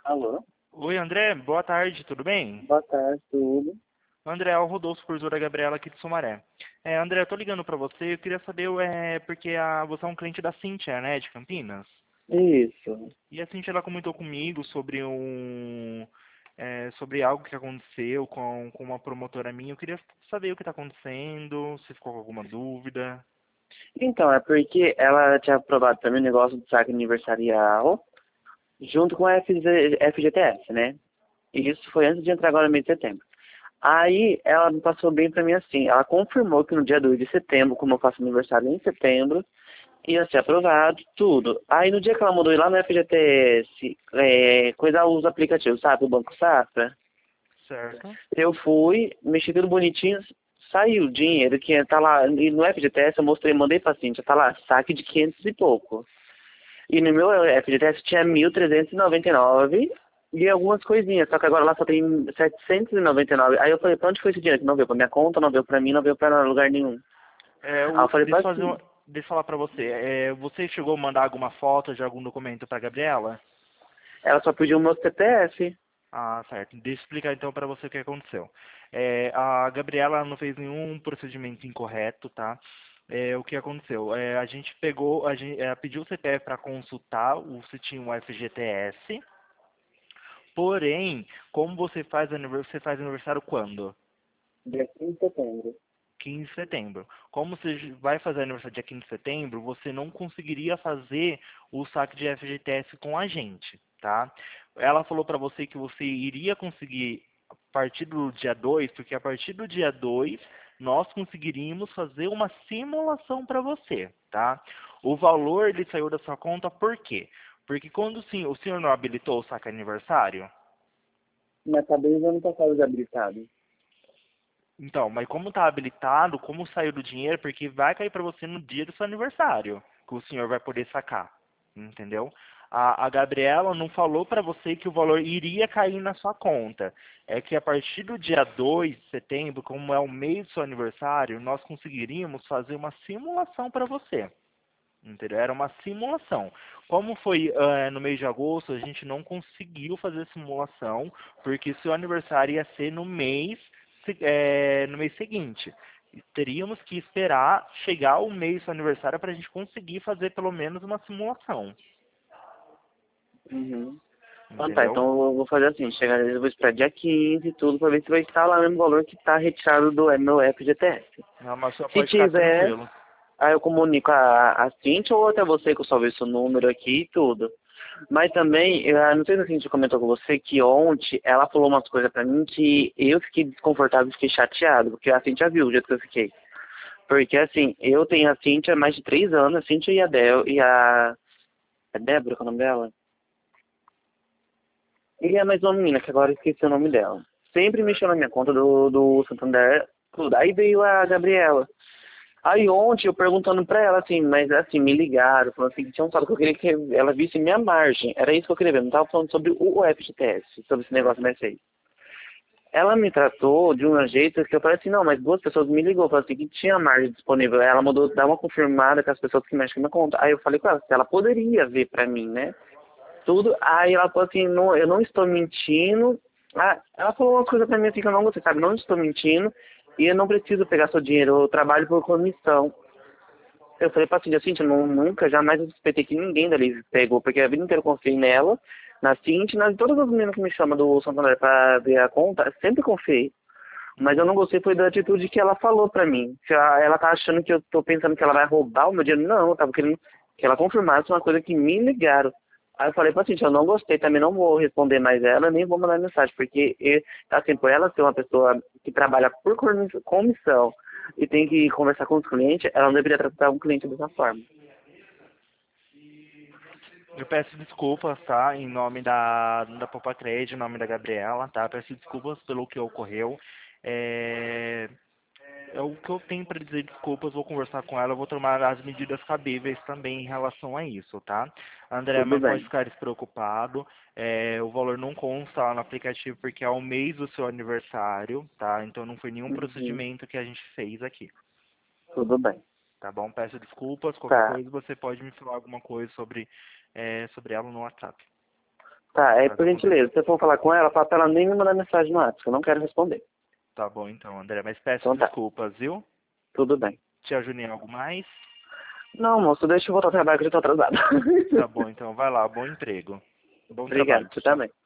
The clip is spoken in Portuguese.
Alô? Oi, André, boa tarde, tudo bem? Boa tarde, tudo. André, é o Rodolfo, professor da Gabriela aqui de Sumaré. André, eu tô ligando pra você, eu queria saber, porque você é um cliente da Cintia, né, de Campinas? Isso. E a Cintia, ela comentou comigo sobre sobre algo que aconteceu com uma promotora minha. Eu queria saber o que tá acontecendo, se ficou com alguma dúvida. Então, é porque ela tinha aprovado também o negócio do saque aniversarial junto com a FGTS, né? E isso foi antes de entrar agora no mês de setembro. Aí ela me passou bem pra mim assim. Ela confirmou que no dia 2 de setembro, como eu faço aniversário em setembro, ia ser aprovado tudo. Aí no dia que ela mandou ir lá no FGTS, coisar os aplicativos, sabe? O Banco Safra. Certo? Eu fui, mexi tudo bonitinho, saiu o dinheiro que tá lá, e no FGTS eu mostrei, mandei pra Cintia, tá lá, saque de 500 e pouco. E no meu FGTS tinha 1.399 e algumas coisinhas, só que agora lá só tem 799. Aí eu falei, pra onde foi esse dinheiro? Que não veio pra minha conta, não veio pra mim, não veio pra lugar nenhum. Aí eu falei pra Cintia, Deixa eu falar pra você. Você chegou a mandar alguma foto de algum documento pra Gabriela? ela só pediu o meu CPF. Ah, certo. Deixa eu explicar então para você o que aconteceu. A Gabriela não fez nenhum procedimento incorreto, tá? O que aconteceu? A gente pegou, pediu o CPF para consultar se tinha um FGTS, porém, como você faz aniversário quando? Dia 15 de setembro. 15 de setembro. Como você vai fazer aniversário dia 15 de setembro, você não conseguiria fazer o saque de FGTS com a gente, tá? Ela falou para você que você iria conseguir a partir do dia 2, porque a partir do dia 2 nós conseguiríamos fazer uma simulação para você, tá? O valor ele saiu da sua conta por quê? Porque quando sim, o senhor não habilitou o saque aniversário, Mas tá bem ano passado desabilitado. então, mas como está habilitado, como saiu do dinheiro, porque vai cair para você no dia do seu aniversário, que o senhor vai poder sacar, entendeu? A Gabriela não falou para você que o valor iria cair na sua conta. É que a partir do dia 2 de setembro, como é o mês do seu aniversário, nós conseguiríamos fazer uma simulação para você. Entendeu? Era uma simulação. Como foi no mês de agosto, a gente não conseguiu fazer simulação, porque seu aniversário ia ser no mês seguinte. E teríamos que esperar chegar o mês do seu aniversário para a gente conseguir fazer pelo menos uma simulação. Uhum. Então tá, Entendeu? então eu vou fazer assim, chegar eu vou esperar dia 15 e tudo pra ver se vai estar lá o mesmo valor que tá retirado do meu FGTS. Não, mas só Se pode ficar tiver, tranquilo. aí eu comunico a Cintia ou até você que eu salvei seu número aqui e tudo. Mas também, eu não sei se a Cintia comentou com você que ontem ela falou umas coisas pra mim que eu fiquei desconfortável e fiquei chateado, porque a Cintia viu o jeito que eu fiquei. Porque assim, eu tenho a Cintia há mais de 3 anos, a Cintia e a Del e a Débora, qual é o nome dela? E é mais uma menina, que agora eu esqueci o nome dela. Sempre mexeu na minha conta do Santander, tudo. Aí veio a Gabriela. Aí ontem eu perguntando pra ela assim, mas assim, me ligaram, falando assim, que tinha um saldo que eu queria que ela visse minha margem. Era isso que eu queria ver, não tava falando sobre o FGTS, sobre esse negócio Certo. da S6. Ela me tratou de um jeito que eu falei assim, não, mas duas pessoas me ligou, falaram assim, que tinha margem disponível. Ela mandou dar uma confirmada com as pessoas que mexem na conta. Aí eu falei com ela, se ela poderia ver pra mim, né? Tudo. Aí ela falou assim, não, eu não estou mentindo. Ah, ela falou umas coisas pra mim assim que eu não gostei, sabe? Não estou mentindo e eu não preciso pegar seu dinheiro, eu trabalho por comissão. Eu falei pra Cintia, Cintia, nunca, jamais eu suspeitei que ninguém dali pegou, porque a vida inteira eu confiei nela, na Cintia, nas todas as meninas que me chamam do Santander pra ver a conta, eu sempre confiei. Mas eu não Uhum. gostei foi da atitude que ela falou pra mim. Se ela tá achando que eu tô pensando que ela vai roubar o meu dinheiro. Não, eu tava querendo que ela confirmasse uma coisa que me ligaram. Aí eu falei pra Cintia, eu não gostei, também não vou responder mais ela, nem vou mandar mensagem, porque assim, por ela ser uma pessoa que trabalha por comissão e tem que conversar com os clientes, ela não deveria tratar um cliente dessa forma. Eu peço desculpas, tá? Em nome da Popa Cred, em nome da Gabriela, tá? Peço desculpas pelo que ocorreu. É, É o que eu tenho para dizer desculpas, vou conversar com ela, eu vou tomar as medidas cabíveis também em relação a isso, tá? André, Tudo mas pode bem. ficar despreocupado, o valor não consta lá no aplicativo porque é o mês do seu aniversário, tá? Então não foi nenhum Uhum. procedimento que a gente fez aqui, Tudo bem. tá bom? Peço desculpas, qualquer Tá. coisa você pode me falar alguma coisa sobre ela no WhatsApp. Tá, Pra por poder- gentileza, se você for falar com ela, fala pra ela nem me mandar mensagem no WhatsApp, eu não quero responder. Tá bom então, André. Mas peço Então tá, desculpas, viu? tudo bem. Te ajudei em algo mais? Não, moço, deixa eu voltar ao trabalho que eu já tô atrasado. Tá bom, então vai lá. Bom emprego. Bom Obrigado, trabalho. você Tchau. também.